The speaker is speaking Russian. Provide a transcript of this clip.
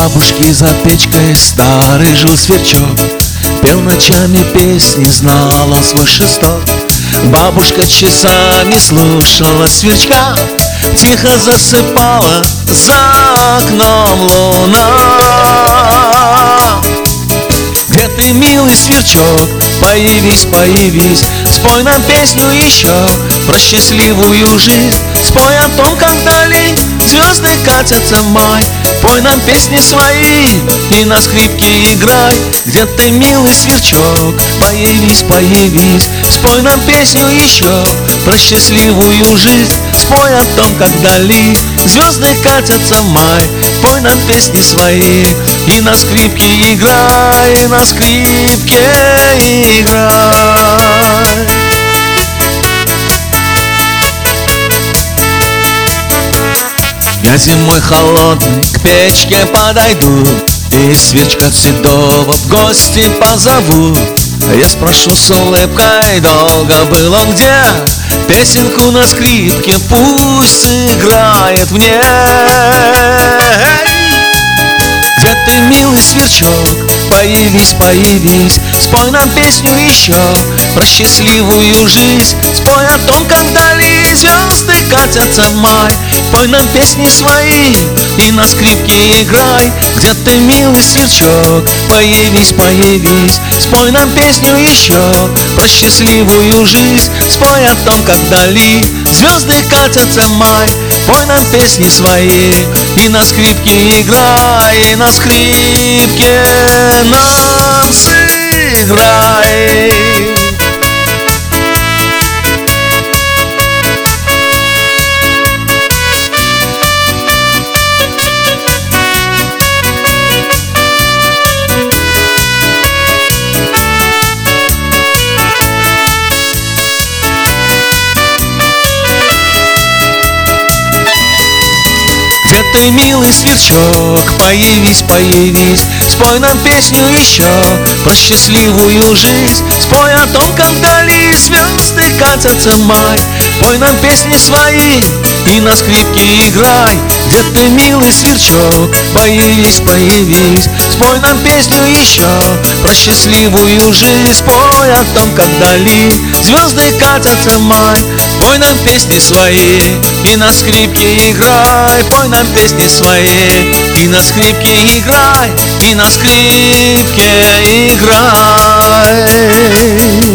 бабушки за печкой старый жил сверчок, пел ночами песни, знала свой шесток. Бабушка часами слушала сверчка, тихо засыпала, за окном луна. Где ты, милый сверчок, появись, появись, спой нам песню еще про счастливую жизнь. Спой о том, как вдали звезды катятся в май. Пой нам песни свои и на скрипке играй. Где ты, милый сверчок, появись, появись, спой нам песню еще про счастливую жизнь. Спой о том, как вдали звезды катятся в май. Пой нам песни свои и на скрипке играй, и на скрипке играй. Я зимой холодной к печке подойду и сверчка седого в гости позову. Я спрошу с улыбкой, долго был он где? Песенку на скрипке пусть играет мне. Где ты, милый сверчок, появись, появись, спой нам песню еще про счастливую жизнь. Спой о том, как вдали звезды катятся в май. Пой нам песни свои и на скрипке играй. Где ты, милый сверчок, появись, появись, спой нам песню еще про счастливую жизнь. Спой о том, как вдали звезды катятся в май. Пой нам песни свои и на скрипке играй, и на скрипке нам сыграй. Где ты, милый сверчок, появись, появись, спой нам песню еще про счастливую жизнь. Спой о том, как вдали звезды катятся в май. Пой нам песни свои и на скрипке играй. Где ты, милый сверчок, появись, появись, спой нам песню еще про счастливую жизнь. Спой о том, как вдали звезды катятся в май. Пой нам песни свои и на скрипке играй. Пой нам песни свои и на скрипке играй, и на скрипке играй.